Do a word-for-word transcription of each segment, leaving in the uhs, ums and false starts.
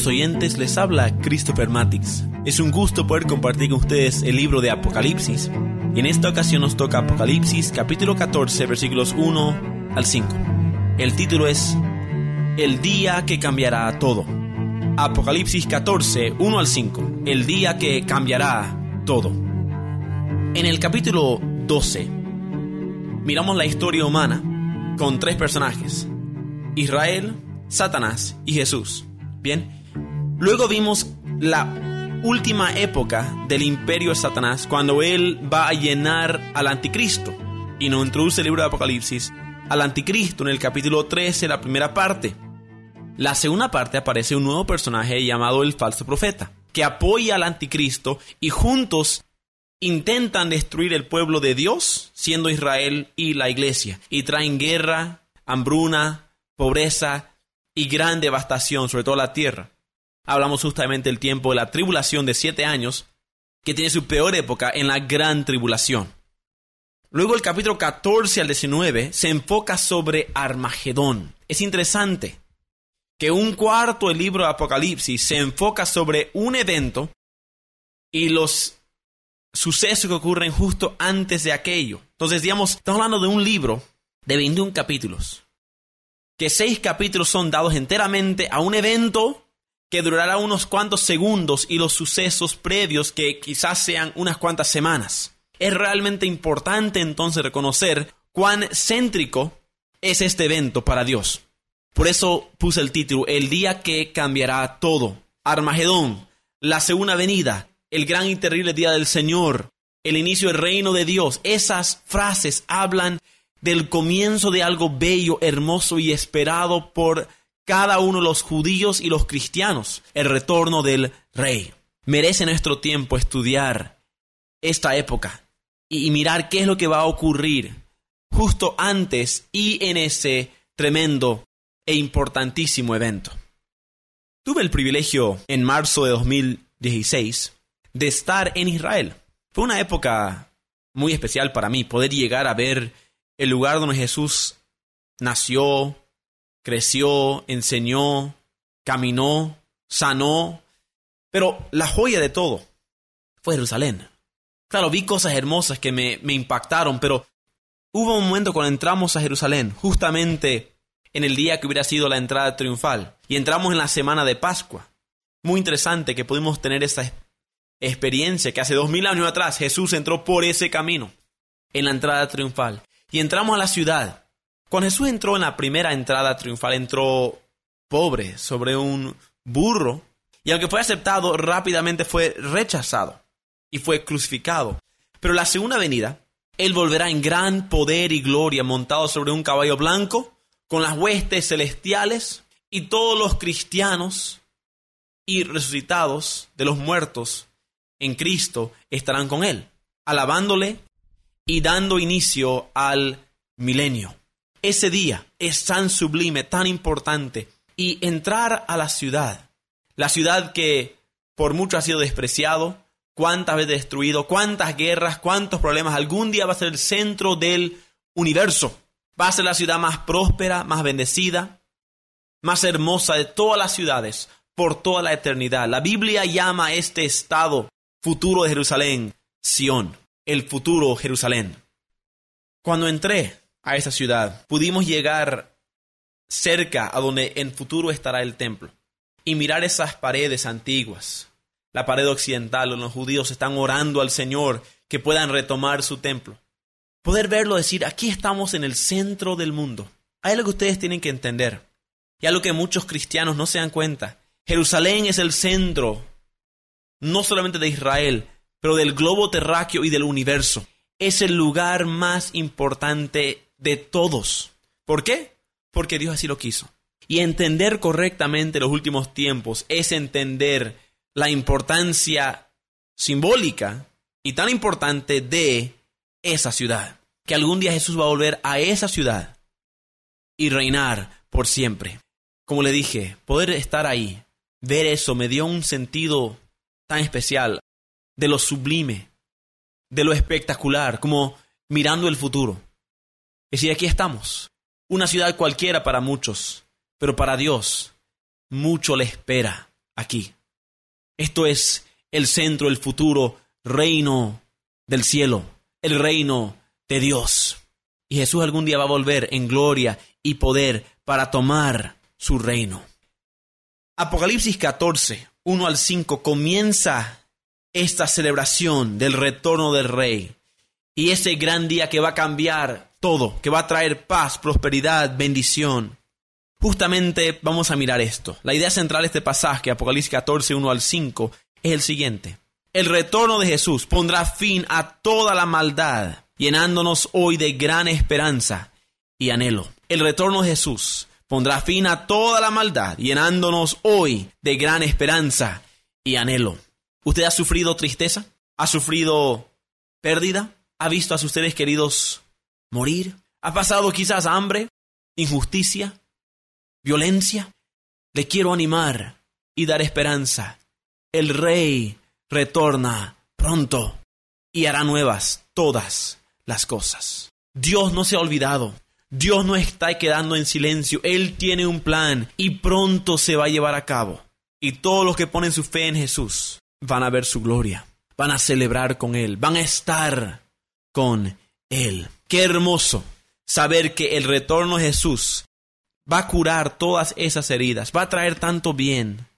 queridos oyentes, les habla Christopher Matix. Es un gusto poder compartir con ustedes el libro de Apocalipsis. Y en esta ocasión nos toca Apocalipsis, capítulo catorce, versículos uno al cinco. El título es El día que cambiará todo. Apocalipsis catorce, uno al cinco. El día que cambiará todo. En el capítulo doce, miramos la historia humana con tres personajes: Israel, Satanás y Jesús. Bien, luego vimos la última época del imperio de Satanás, cuando él va a llenar al anticristo, y nos introduce el libro de Apocalipsis al anticristo en el capítulo trece, la primera parte. La segunda parte aparece un nuevo personaje llamado el falso profeta, que apoya al anticristo y juntos intentan destruir el pueblo de Dios, siendo Israel y la iglesia, y traen guerra, hambruna, pobreza y gran devastación sobre toda la tierra. Hablamos justamente del tiempo de la tribulación de siete años, que tiene su peor época en la gran tribulación. Luego el capítulo catorce al diecinueve se enfoca sobre Armagedón. Es interesante que un cuarto del libro de Apocalipsis se enfoca sobre un evento y los sucesos que ocurren justo antes de aquello. Entonces, digamos, estamos hablando de un libro de veintiún capítulos, que seis capítulos son dados enteramente a un evento que durará unos cuantos segundos y los sucesos previos que quizás sean unas cuantas semanas. Es realmente importante entonces reconocer cuán céntrico es este evento para Dios. Por eso puse el título, El día que cambiará todo. Armagedón, la segunda venida, el gran y terrible día del Señor, el inicio del reino de Dios. Esas frases hablan del comienzo de algo bello, hermoso y esperado por cada uno de los judíos y los cristianos, el retorno del Rey. Merece nuestro tiempo estudiar esta época y mirar qué es lo que va a ocurrir justo antes y en ese tremendo e importantísimo evento. Tuve el privilegio en marzo de dos mil dieciséis de estar en Israel. Fue una época muy especial para mí, poder llegar a ver el lugar donde Jesús nació, creció, enseñó, caminó, sanó. Pero la joya de todo fue Jerusalén. Claro, vi cosas hermosas que me, me impactaron, pero hubo un momento cuando entramos a Jerusalén, justamente en el día que hubiera sido la entrada triunfal, y entramos en la semana de Pascua. Muy interesante que pudimos tener esa experiencia que hace dos mil años atrás Jesús entró por ese camino en la entrada triunfal. Y entramos a la ciudad. Cuando Jesús entró en la primera entrada triunfal, entró pobre, sobre un burro, y aunque fue aceptado, rápidamente fue rechazado y fue crucificado. Pero la segunda venida, Él volverá en gran poder y gloria, montado sobre un caballo blanco, con las huestes celestiales, y todos los cristianos y resucitados de los muertos en Cristo estarán con Él, alabándole y dando inicio al milenio. Ese día es tan sublime, tan importante. Y entrar a la ciudad, la ciudad que por mucho ha sido despreciado, cuántas veces destruido, cuántas guerras, cuántos problemas, algún día va a ser el centro del universo. Va a ser la ciudad más próspera, más bendecida, más hermosa de todas las ciudades por toda la eternidad. La Biblia llama a este estado futuro de Jerusalén Sión, el futuro Jerusalén. Cuando entré a esa ciudad, pudimos llegar cerca a donde en futuro estará el templo y mirar esas paredes antiguas, la pared occidental donde los judíos están orando al Señor que puedan retomar su templo. Poder verlo, decir, aquí estamos en el centro del mundo. Hay algo que ustedes tienen que entender y algo que muchos cristianos no se dan cuenta. Jerusalén es el centro, no solamente de Israel, pero del globo terráqueo y del universo. Es el lugar más importante de todos. ¿Por qué? Porque Dios así lo quiso. Y entender correctamente los últimos tiempos es entender la importancia simbólica y tan importante de esa ciudad. Que algún día Jesús va a volver a esa ciudad y reinar por siempre. Como le dije, poder estar ahí, ver eso, me dio un sentido tan especial de lo sublime, de lo espectacular, como mirando el futuro. Es decir, aquí estamos, una ciudad cualquiera para muchos, pero para Dios mucho le espera aquí. Esto es el centro, el futuro reino del cielo, el reino de Dios. Y Jesús algún día va a volver en gloria y poder para tomar su reino. Apocalipsis catorce, uno al cinco, comienza esta celebración del retorno del Rey. Y ese gran día que va a cambiar todo, que va a traer paz, prosperidad, bendición. Justamente vamos a mirar esto. La idea central de este pasaje, Apocalipsis catorce, uno al cinco, es el siguiente. El retorno de Jesús pondrá fin a toda la maldad, llenándonos hoy de gran esperanza y anhelo. El retorno de Jesús pondrá fin a toda la maldad, llenándonos hoy de gran esperanza y anhelo. ¿Usted ha sufrido tristeza? ¿Ha sufrido pérdida? ¿Ha visto a sus seres queridos morir? ¿Ha pasado quizás hambre, injusticia, violencia? Le quiero animar y dar esperanza. El Rey retorna pronto y hará nuevas todas las cosas. Dios no se ha olvidado. Dios no está quedando en silencio. Él tiene un plan y pronto se va a llevar a cabo. Y todos los que ponen su fe en Jesús van a ver su gloria. Van a celebrar con Él. Van a estar con Él. Qué hermoso saber que el retorno de Jesús va a curar todas esas heridas. Va a traer tanto bien.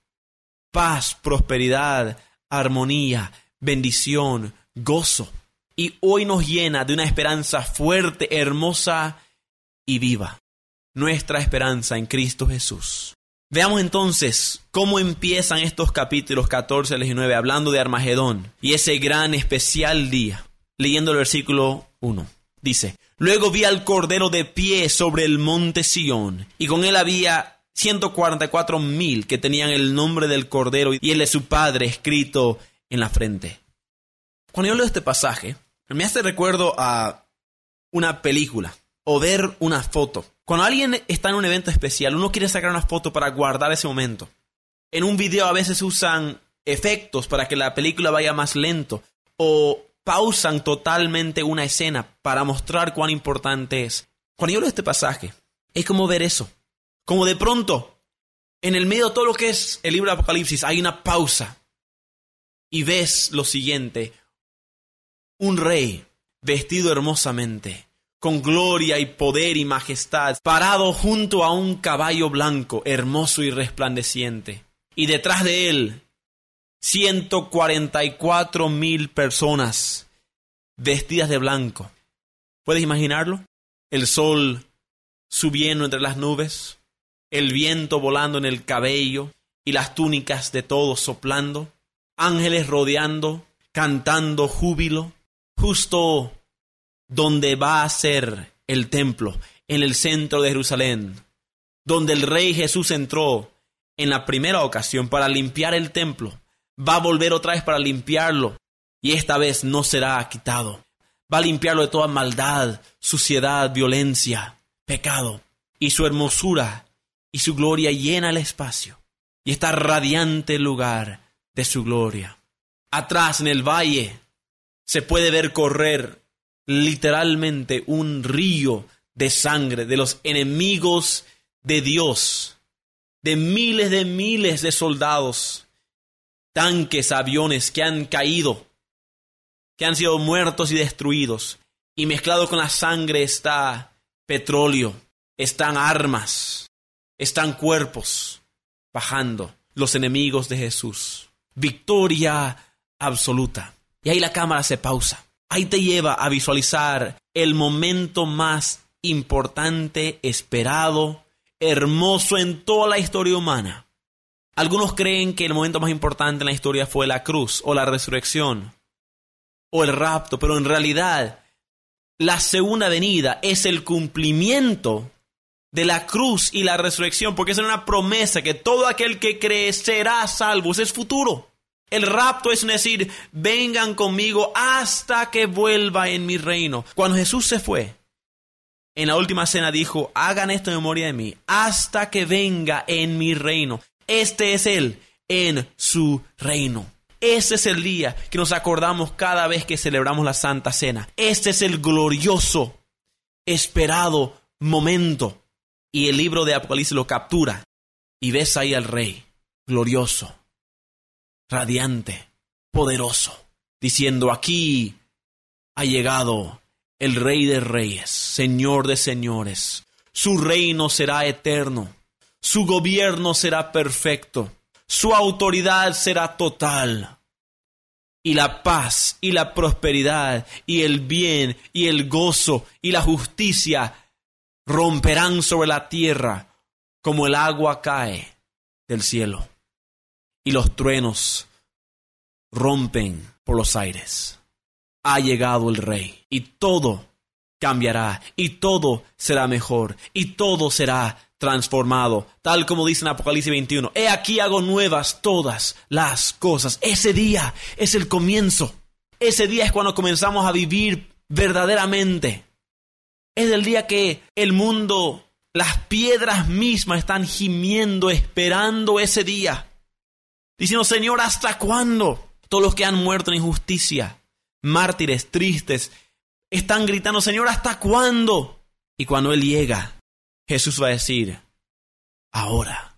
Paz, prosperidad, armonía, bendición, gozo. Y hoy nos llena de una esperanza fuerte, hermosa y viva. Nuestra esperanza en Cristo Jesús. Veamos entonces cómo empiezan estos capítulos catorce al diecinueve hablando de Armagedón y ese gran especial día. Leyendo el versículo uno. Dice: Luego vi al Cordero de pie sobre el monte Sión, y con él había ciento cuarenta y cuatro mil que tenían el nombre del Cordero y el de su Padre escrito en la frente. Cuando yo leo este pasaje, me hace recuerdo a una película o ver una foto. Cuando alguien está en un evento especial, uno quiere sacar una foto para guardar ese momento. En un video a veces usan efectos para que la película vaya más lento o pausan totalmente una escena para mostrar cuán importante es. Cuando yo leo este pasaje, es como ver eso. Como de pronto, en el medio de todo lo que es el libro de Apocalipsis, hay una pausa. Y ves lo siguiente: un rey vestido hermosamente, con gloria y poder y majestad, parado junto a un caballo blanco, hermoso y resplandeciente. Y detrás de él, ciento cuarenta y cuatro mil personas vestidas de blanco. ¿Puedes imaginarlo? El sol subiendo entre las nubes, el viento volando en el cabello y las túnicas de todos soplando, ángeles rodeando, cantando júbilo, justo donde va a ser el templo, en el centro de Jerusalén, donde el Rey Jesús entró en la primera ocasión para limpiar el templo. Va a volver otra vez para limpiarlo, y esta vez no será quitado. Va a limpiarlo de toda maldad, suciedad, violencia, pecado. Y su hermosura y su gloria llena el espacio, y está radiante el lugar de su gloria. Atrás, en el valle, se puede ver correr literalmente un río de sangre de los enemigos de Dios, de miles de miles de soldados, tanques, aviones que han caído, que han sido muertos y destruidos. Y mezclado con la sangre está petróleo, están armas, están cuerpos bajando, los enemigos de Jesús. Victoria absoluta. Y ahí la cámara se pausa. Ahí te lleva a visualizar el momento más importante, esperado, hermoso en toda la historia humana. Algunos creen que el momento más importante en la historia fue la cruz, o la resurrección, o el rapto, pero en realidad la segunda venida es el cumplimiento de la cruz y la resurrección, porque es una promesa que todo aquel que cree será salvo. Ese es futuro. El rapto es decir, vengan conmigo hasta que vuelva en mi reino. Cuando Jesús se fue, en la última cena dijo: hagan esto en memoria de mí, hasta que venga en mi reino. Este es Él en su reino. Ese es el día que nos acordamos cada vez que celebramos la Santa Cena. Este es el glorioso, esperado momento. Y el libro de Apocalipsis lo captura. Y ves ahí al Rey glorioso, radiante, poderoso, diciendo: aquí ha llegado el Rey de Reyes, Señor de Señores. Su reino será eterno, su gobierno será perfecto, su autoridad será total. Y la paz y la prosperidad y el bien y el gozo y la justicia romperán sobre la tierra como el agua cae del cielo y los truenos rompen por los aires. Ha llegado el Rey y todo cambiará y todo será mejor y todo será transformado, tal como dice en Apocalipsis veintiuno. He aquí hago nuevas todas las cosas. Ese día es el comienzo. Ese día es cuando comenzamos a vivir verdaderamente. Es el día que el mundo, las piedras mismas están gimiendo, esperando ese día, diciendo: Señor, ¿hasta cuándo? Todos los que han muerto en injusticia, mártires tristes, están gritando: Señor, ¿hasta cuándo? Y cuando Él llega, Jesús va a decir: ahora,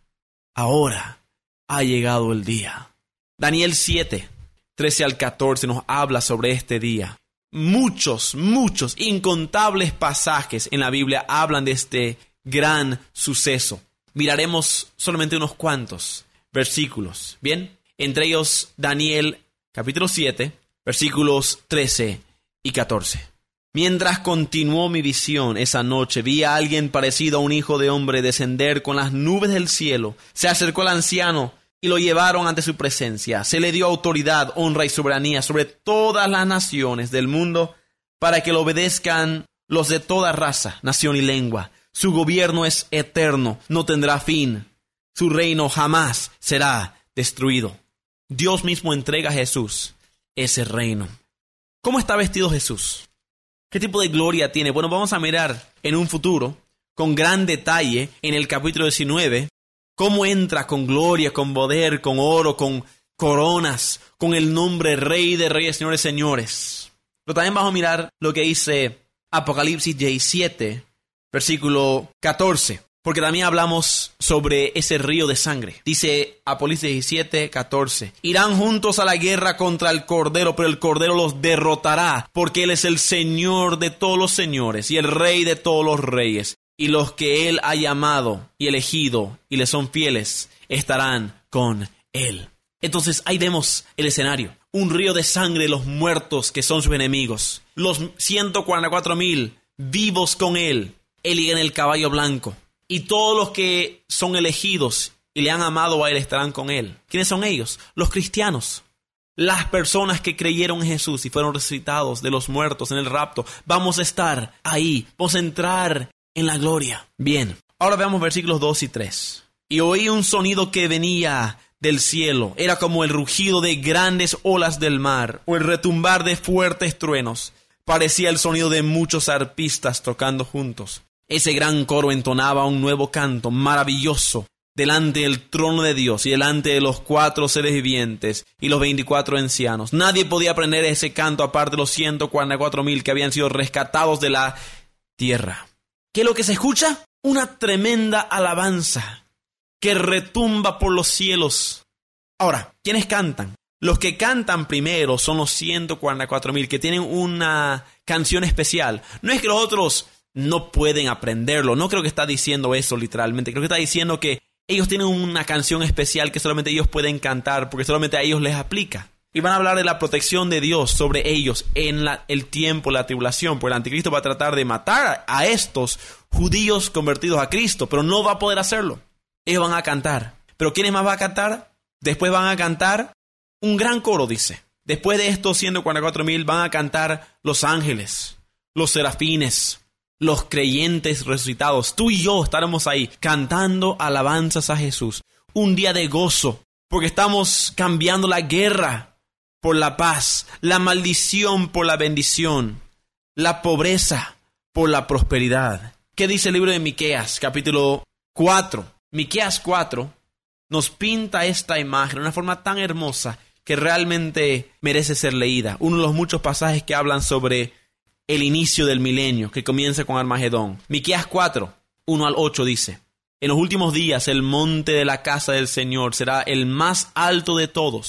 ahora ha llegado el día. Daniel siete, trece al catorce nos habla sobre este día. Muchos, muchos, incontables pasajes en la Biblia hablan de este gran suceso. Miraremos solamente unos cuantos versículos, ¿bien? Entre ellos Daniel capítulo siete, versículos trece y catorce. Mientras continuó mi visión esa noche, vi a alguien parecido a un hijo de hombre descender con las nubes del cielo. Se acercó al anciano y lo llevaron ante su presencia. Se le dio autoridad, honra y soberanía sobre todas las naciones del mundo para que lo obedezcan los de toda raza, nación y lengua. Su gobierno es eterno, no tendrá fin. Su reino jamás será destruido. Dios mismo entrega a Jesús ese reino. ¿Cómo está vestido Jesús? ¿Qué tipo de gloria tiene? Bueno, vamos a mirar en un futuro, con gran detalle, en el capítulo diecinueve, cómo entra con gloria, con poder, con oro, con coronas, con el nombre Rey de Reyes, Señor de Señores. Pero también vamos a mirar lo que dice Apocalipsis diecisiete, versículo catorce. Porque también hablamos sobre ese río de sangre. Dice Apocalipsis diecisiete, catorce. Irán juntos a la guerra contra el Cordero, pero el Cordero los derrotará, porque Él es el Señor de todos los señores y el Rey de todos los reyes. Y los que Él ha llamado y elegido y le son fieles, estarán con Él. Entonces ahí vemos el escenario. Un río de sangre de los muertos que son sus enemigos. Los ciento cuarenta y cuatro mil vivos con Él. Él y en el caballo blanco. Y todos los que son elegidos y le han amado a Él estarán con Él. ¿Quiénes son ellos? Los cristianos. Las personas que creyeron en Jesús y fueron resucitados de los muertos en el rapto. Vamos a estar ahí. Vamos a entrar en la gloria. Bien. Ahora veamos versículos dos y tres. Y oí un sonido que venía del cielo. Era como el rugido de grandes olas del mar o el retumbar de fuertes truenos. Parecía el sonido de muchos arpistas tocando juntos. Ese gran coro entonaba un nuevo canto maravilloso delante del trono de Dios y delante de los cuatro seres vivientes y los veinticuatro ancianos. Nadie podía aprender ese canto aparte de los ciento cuarenta y cuatro mil que habían sido rescatados de la tierra. ¿Qué es lo que se escucha? Una tremenda alabanza que retumba por los cielos. Ahora, ¿quiénes cantan? Los que cantan primero son los ciento cuarenta y cuatro mil que tienen una canción especial. No es que los otros no pueden aprenderlo. No creo que está diciendo eso literalmente. Creo que está diciendo que ellos tienen una canción especial que solamente ellos pueden cantar porque solamente a ellos les aplica. Y van a hablar de la protección de Dios sobre ellos en la, el tiempo, la tribulación. Porque el anticristo va a tratar de matar a estos judíos convertidos a Cristo, pero no va a poder hacerlo. Ellos van a cantar. ¿Pero quiénes más van a cantar? Después van a cantar un gran coro, dice. Después de estos ciento cuarenta y cuatro mil van a cantar los ángeles, los serafines, los creyentes resucitados. Tú y yo estaremos ahí cantando alabanzas a Jesús. Un día de gozo, porque estamos cambiando la guerra por la paz, la maldición por la bendición, la pobreza por la prosperidad. ¿Qué dice el libro de Miqueas, capítulo cuatro? Miqueas cuatro nos pinta esta imagen de una forma tan hermosa que realmente merece ser leída. Uno de los muchos pasajes que hablan sobre el inicio del milenio, que comienza con Armagedón. Miqueas cuatro, uno al ocho dice: En los últimos días el monte de la casa del Señor será el más alto de todos,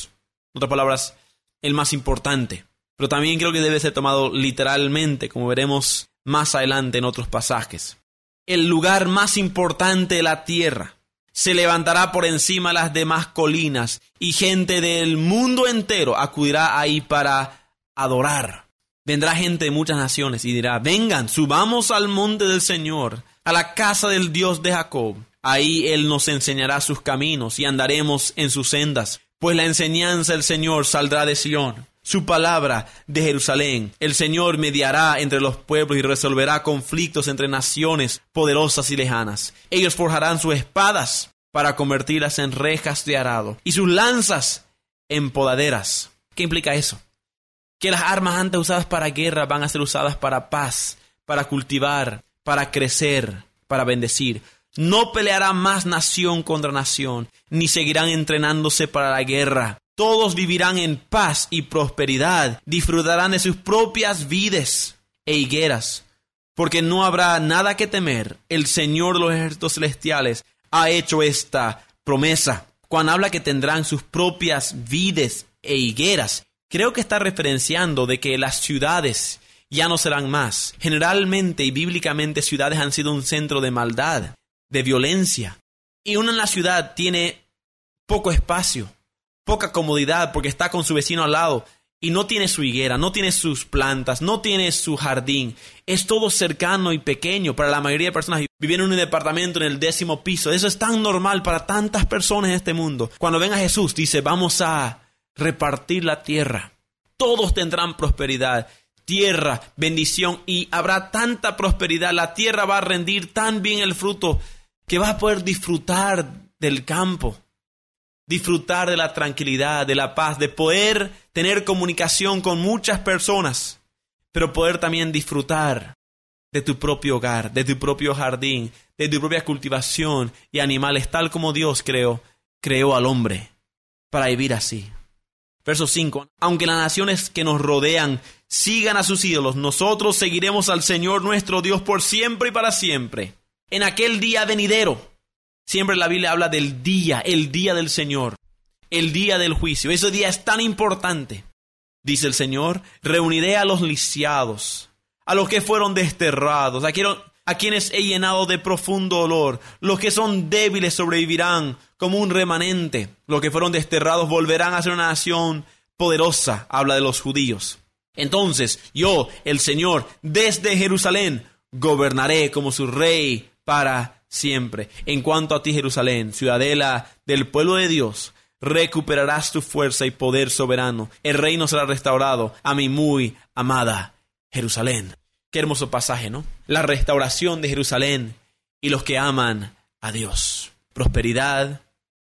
En otras palabras, el más importante. Pero también creo que debe ser tomado literalmente, como veremos más adelante en otros pasajes. El lugar más importante de la tierra se levantará por encima de las demás colinas y gente del mundo entero acudirá ahí para adorar. Vendrá gente de muchas naciones y dirá: vengan, subamos al monte del Señor, a la casa del Dios de Jacob. Ahí Él nos enseñará sus caminos y andaremos en sus sendas. Pues la enseñanza del Señor saldrá de Sión, su palabra de Jerusalén. El Señor mediará entre los pueblos y resolverá conflictos entre naciones poderosas y lejanas. Ellos forjarán sus espadas para convertirlas en rejas de arado y sus lanzas en podaderas. ¿Qué implica eso? Que las armas antes usadas para guerra van a ser usadas para paz, para cultivar, para crecer, para bendecir. No peleará más nación contra nación, ni seguirán entrenándose para la guerra. Todos vivirán en paz y prosperidad, disfrutarán de sus propias vides e higueras, porque no habrá nada que temer. El Señor de los ejércitos celestiales ha hecho esta promesa. Cuando habla que tendrán sus propias vides e higueras, creo que está referenciando de que las ciudades ya no serán más. Generalmente y bíblicamente ciudades han sido un centro de maldad, de violencia. Y uno en la ciudad tiene poco espacio, poca comodidad porque está con su vecino al lado y no tiene su higuera, no tiene sus plantas, no tiene su jardín. Es todo cercano y pequeño. Para la mayoría de personas vivir en un departamento en el décimo piso, eso es tan normal para tantas personas en este mundo. Cuando venga Jesús dice: vamos a repartir la tierra. Todos tendrán prosperidad, tierra, bendición, y habrá tanta prosperidad. La tierra va a rendir tan bien el fruto que vas a poder disfrutar del campo, disfrutar de la tranquilidad, de la paz, de poder tener comunicación con muchas personas, pero poder también disfrutar de tu propio hogar, de tu propio jardín, de tu propia cultivación y animales, tal como Dios creó, creó al hombre para vivir así. Verso cinco. Aunque las naciones que nos rodean sigan a sus ídolos, nosotros seguiremos al Señor nuestro Dios por siempre y para siempre. En aquel día venidero, siempre la Biblia habla del día, el día del Señor, el día del juicio. Ese día es tan importante. Dice el Señor: reuniré a los lisiados, a los que fueron desterrados, a quienes, a quienes he llenado de profundo dolor. Los que son débiles sobrevivirán como un remanente. Los que fueron desterrados volverán a ser una nación poderosa. Habla de los judíos. Entonces yo, el Señor, desde Jerusalén, gobernaré como su rey para siempre. En cuanto a ti, Jerusalén, ciudadela del pueblo de Dios, recuperarás tu fuerza y poder soberano. El reino será restaurado a mi muy amada Jerusalén. Qué hermoso pasaje, ¿no? La restauración de Jerusalén y los que aman a Dios. Prosperidad,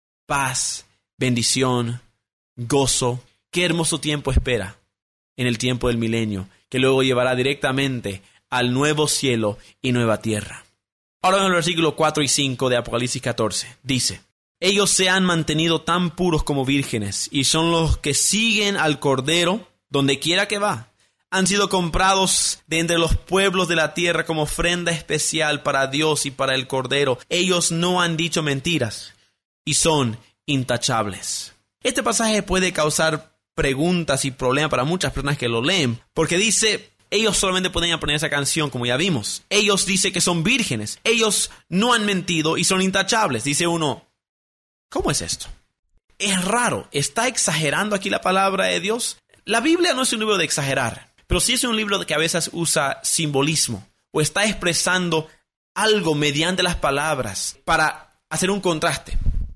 paz, bendición, gozo. Qué hermoso tiempo espera en el tiempo del milenio, que luego llevará directamente al nuevo cielo y nueva tierra. Ahora en el versículo cuatro y cinco de Apocalipsis catorce, dice: ellos se han mantenido tan puros como vírgenes, y son los que siguen al Cordero donde quiera que va. Han sido comprados de entre los pueblos de la tierra como ofrenda especial para Dios y para el Cordero. Ellos no han dicho mentiras y son intachables. Este pasaje puede causar preguntas y problemas para muchas personas que lo leen, porque dice: ellos solamente pueden aprender esa canción, como ya vimos. Ellos dicen que son vírgenes. Ellos no han mentido y son intachables. Dice uno: ¿cómo es esto? Es raro. ¿Está exagerando aquí la palabra de Dios? La Biblia no es un libro de exagerar, pero sí es un libro que a veces usa simbolismo o está expresando algo mediante las palabras para hacer un contraste.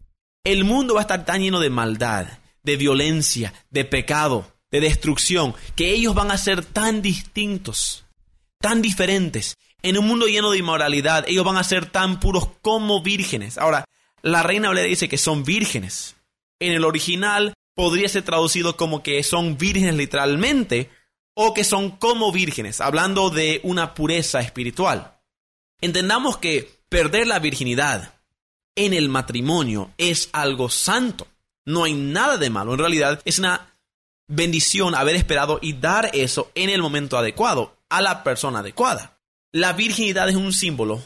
El mundo va a estar tan lleno de maldad, de violencia, de pecado, de destrucción, que ellos van a ser tan distintos, tan diferentes. En un mundo lleno de inmoralidad, ellos van a ser tan puros como vírgenes. Ahora, la Reina Valera dice que son vírgenes. En el original podría ser traducido como que son vírgenes literalmente, o que son como vírgenes, hablando de una pureza espiritual. Entendamos que perder la virginidad en el matrimonio es algo santo. No hay nada de malo. En realidad es una bendición haber esperado y dar eso en el momento adecuado, a la persona adecuada. La virginidad es un símbolo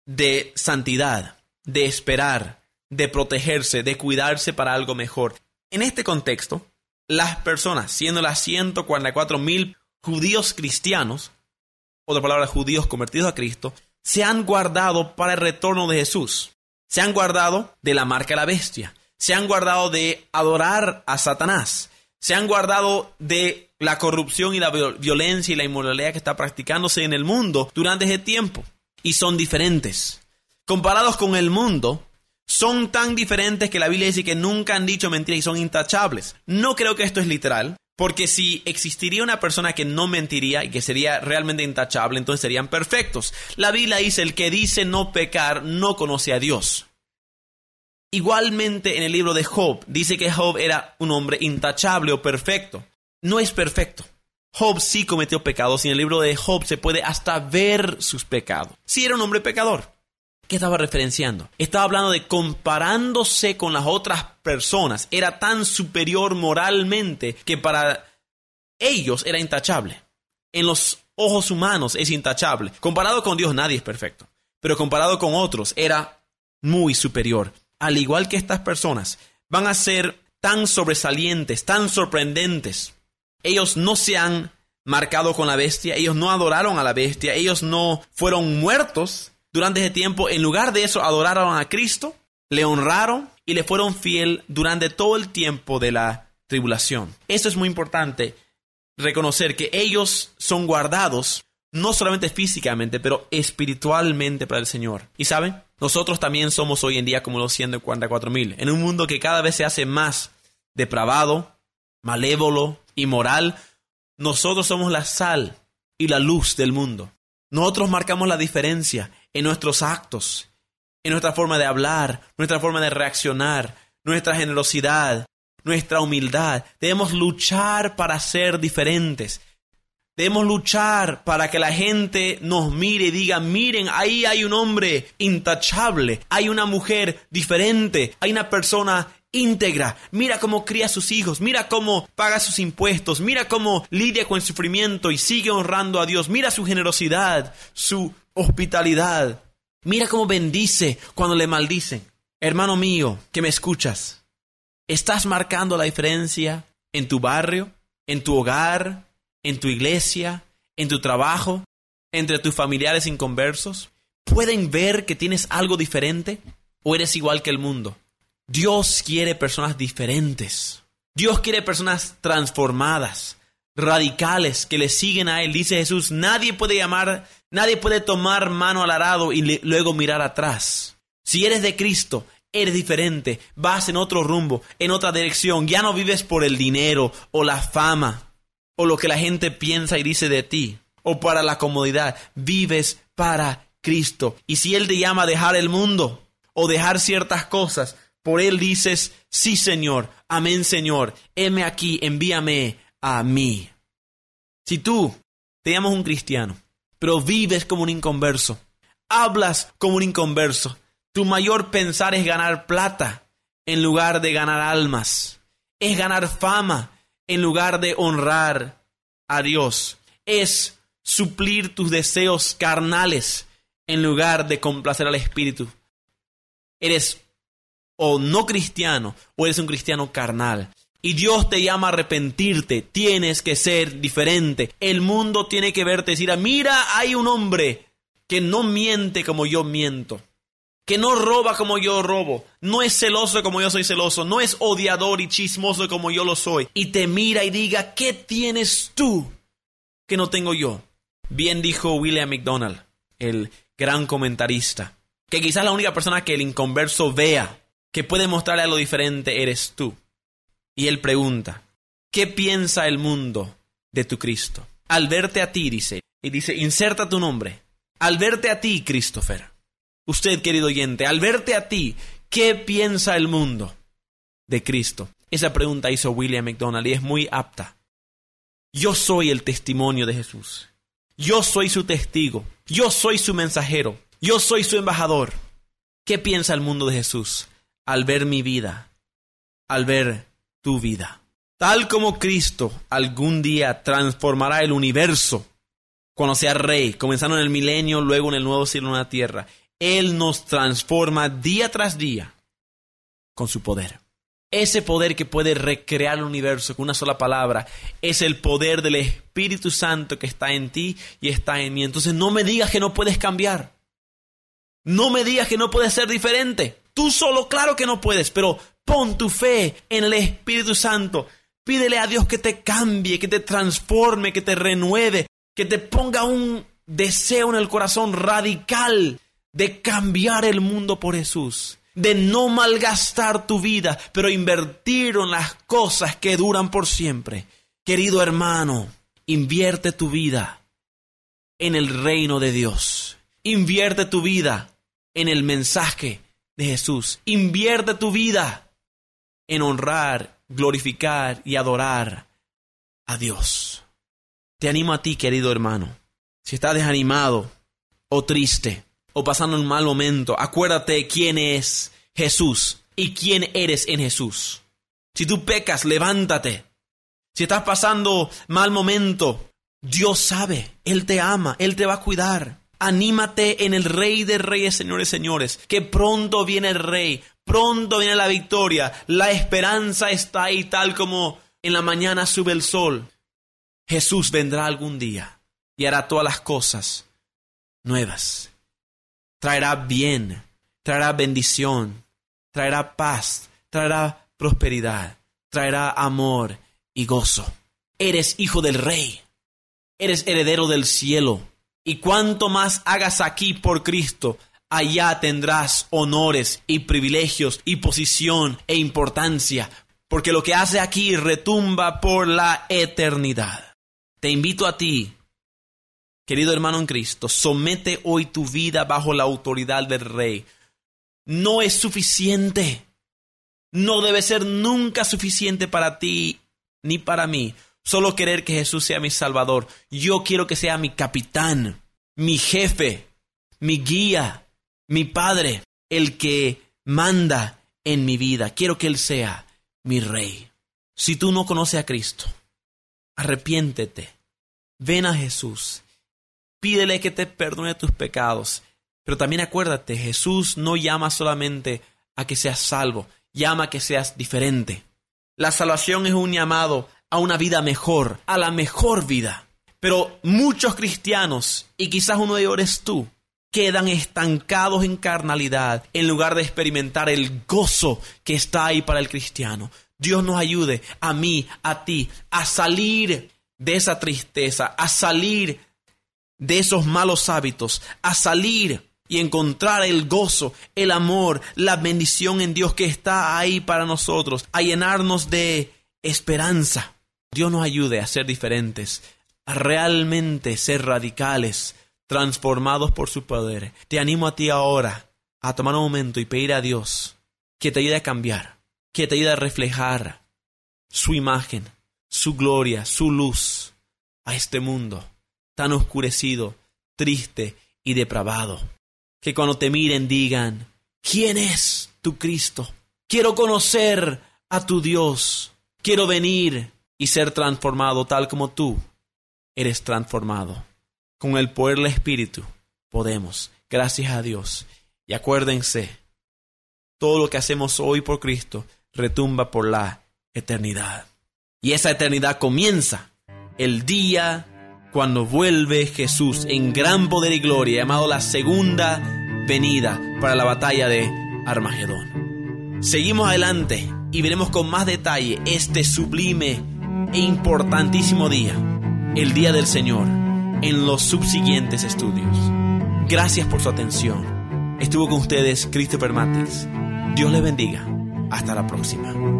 de santidad, de esperar, de protegerse, de cuidarse para algo mejor. En este contexto, las personas, siendo las ciento cuarenta y cuatro mil judíos cristianos, otra palabra, judíos convertidos a Cristo, se han guardado para el retorno de Jesús. Se han guardado de la marca de la bestia. Se han guardado de adorar a Satanás. Se han guardado de la corrupción y la violencia y la inmoralidad que está practicándose en el mundo durante ese tiempo. Y son diferentes. Comparados con el mundo, son tan diferentes que la Biblia dice que nunca han dicho mentiras y son intachables. No creo que esto es literal, porque si existiría una persona que no mentiría y que sería realmente intachable, entonces serían perfectos. La Biblia dice, el que dice no pecar no conoce a Dios. Igualmente en el libro de Job, dice que Job era un hombre intachable o perfecto. No es perfecto. Job sí cometió pecados y en el libro de Job se puede hasta ver sus pecados. Sí era un hombre pecador. ¿Qué estaba referenciando? Estaba hablando de comparándose con las otras personas. Era tan superior moralmente que para ellos era intachable. En los ojos humanos es intachable. Comparado con Dios nadie es perfecto. Pero comparado con otros era muy superior. Al igual que estas personas van a ser tan sobresalientes, tan sorprendentes. Ellos no se han marcado con la bestia. Ellos no adoraron a la bestia. Ellos no fueron muertos durante ese tiempo. En lugar de eso, adoraron a Cristo, le honraron y le fueron fiel durante todo el tiempo de la tribulación. Eso es muy importante, reconocer que ellos son guardados, no solamente físicamente, pero espiritualmente para el Señor. Y ¿saben? Nosotros también somos hoy en día como los ciento cuarenta y cuatro mil, en un mundo que cada vez se hace más depravado, malévolo, inmoral. Nosotros somos la sal y la luz del mundo. Nosotros marcamos la diferencia en nuestros actos, en nuestra forma de hablar, nuestra forma de reaccionar, nuestra generosidad, nuestra humildad. Debemos luchar para ser diferentes. Debemos luchar para que la gente nos mire y diga, miren, ahí hay un hombre intachable, hay una mujer diferente, hay una persona íntegra. Mira cómo cría a sus hijos, mira cómo paga sus impuestos, mira cómo lidia con el sufrimiento y sigue honrando a Dios. Mira su generosidad, su hospitalidad. Mira cómo bendice cuando le maldicen. Hermano mío, que me escuchas, ¿estás marcando la diferencia en tu barrio, en tu hogar, en tu iglesia, en tu trabajo, entre tus familiares inconversos? ¿Pueden ver que tienes algo diferente o eres igual que el mundo? Dios quiere personas diferentes. Dios quiere personas transformadas, radicales, que le siguen a Él. Dice Jesús, nadie puede llamar, nadie puede tomar mano al arado y le, luego mirar atrás. Si eres de Cristo, eres diferente, vas en otro rumbo, en otra dirección. Ya no vives por el dinero o la fama o lo que la gente piensa y dice de ti, o para la comodidad. Vives para Cristo. Y si Él te llama a dejar el mundo o dejar ciertas cosas, por Él dices, sí Señor, amén Señor, heme aquí, envíame a mí. Si tú te llamas un cristiano, pero vives como un inconverso, hablas como un inconverso, tu mayor pensar es ganar plata en lugar de ganar almas, es ganar fama en lugar de honrar a Dios, es suplir tus deseos carnales en lugar de complacer al Espíritu. Eres o no cristiano, o eres un cristiano carnal. Y Dios te llama a arrepentirte. Tienes que ser diferente. El mundo tiene que verte y decir, mira, hay un hombre que no miente como yo miento, que no roba como yo robo, no es celoso como yo soy celoso, no es odiador y chismoso como yo lo soy. Y te mira y diga, ¿qué tienes tú que no tengo yo? Bien dijo William MacDonald, el gran comentarista, que quizás la única persona que el inconverso vea que puede mostrarle algo diferente eres tú. Y él pregunta, ¿qué piensa el mundo de tu Cristo? Al verte a ti, dice, y dice, inserta tu nombre. Al verte a ti, Christopher. Usted, querido oyente, al verte a ti, ¿qué piensa el mundo de Cristo? Esa pregunta hizo William MacDonald y es muy apta. Yo soy el testimonio de Jesús. Yo soy su testigo. Yo soy su mensajero. Yo soy su embajador. ¿Qué piensa el mundo de Jesús al ver mi vida, al ver tu vida? Tal como Cristo algún día transformará el universo cuando sea rey, comenzando en el milenio, luego en el nuevo cielo y nueva tierra, Él nos transforma día tras día con su poder. Ese poder que puede recrear el universo con una sola palabra es el poder del Espíritu Santo que está en ti y está en mí. Entonces no me digas que no puedes cambiar. No me digas que no puedes ser diferente. Tú solo, claro que no puedes, pero pon tu fe en el Espíritu Santo. Pídele a Dios que te cambie, que te transforme, que te renueve, que te ponga un deseo en el corazón radical de cambiar el mundo por Jesús. De no malgastar tu vida, pero invertir en las cosas que duran por siempre. Querido hermano, invierte tu vida en el reino de Dios. Invierte tu vida en el mensaje de Jesús. Invierte tu vida en honrar, glorificar y adorar a Dios. Te animo a ti, querido hermano. Si estás desanimado o triste o pasando un mal momento, acuérdate quién es Jesús y quién eres en Jesús. Si tú pecas, levántate. Si estás pasando mal momento, Dios sabe, Él te ama, Él te va a cuidar. Anímate en el Rey de Reyes, señores, señores, que pronto viene el Rey, pronto viene la victoria, la esperanza está ahí tal como en la mañana sube el sol. Jesús vendrá algún día y hará todas las cosas nuevas. Traerá bien, traerá bendición, traerá paz, traerá prosperidad, traerá amor y gozo. Eres hijo del Rey, eres heredero del cielo, y cuanto más hagas aquí por Cristo, allá tendrás honores y privilegios y posición e importancia, porque lo que hace aquí retumba por la eternidad. Te invito a ti, querido hermano en Cristo, somete hoy tu vida bajo la autoridad del Rey. No es suficiente. No debe ser nunca suficiente para ti ni para mí. Solo querer que Jesús sea mi Salvador. Yo quiero que sea mi capitán, mi jefe, mi guía, mi Padre, el que manda en mi vida. Quiero que Él sea mi Rey. Si tú no conoces a Cristo, arrepiéntete. Ven a Jesús. Pídele que te perdone tus pecados. Pero también acuérdate, Jesús no llama solamente a que seas salvo, llama a que seas diferente. La salvación es un llamado a una vida mejor, a la mejor vida. Pero muchos cristianos, y quizás uno de ellos eres tú, quedan estancados en carnalidad en lugar de experimentar el gozo que está ahí para el cristiano. Dios nos ayude a mí, a ti, a salir de esa tristeza, a salir de esos malos hábitos, a salir y encontrar el gozo, el amor, la bendición en Dios que está ahí para nosotros, a llenarnos de esperanza. Dios nos ayude a ser diferentes, a realmente ser radicales, transformados por su poder. Te animo a ti ahora a tomar un momento y pedir a Dios que te ayude a cambiar, que te ayude a reflejar su imagen, su gloria, su luz a este mundo tan oscurecido, triste y depravado. Que cuando te miren digan, ¿quién es tu Cristo? Quiero conocer a tu Dios. Quiero venir y ser transformado tal como tú eres transformado. Con el poder del Espíritu podemos, gracias a Dios. Y acuérdense, todo lo que hacemos hoy por Cristo retumba por la eternidad. Y esa eternidad comienza el día cuando vuelve Jesús en gran poder y gloria, llamado la segunda venida para la batalla de Armagedón. Seguimos adelante y veremos con más detalle este sublime e importantísimo día, el día del Señor, en los subsiguientes estudios. Gracias por su atención. Estuvo con ustedes Christopher Matix. Dios les bendiga. Hasta la próxima.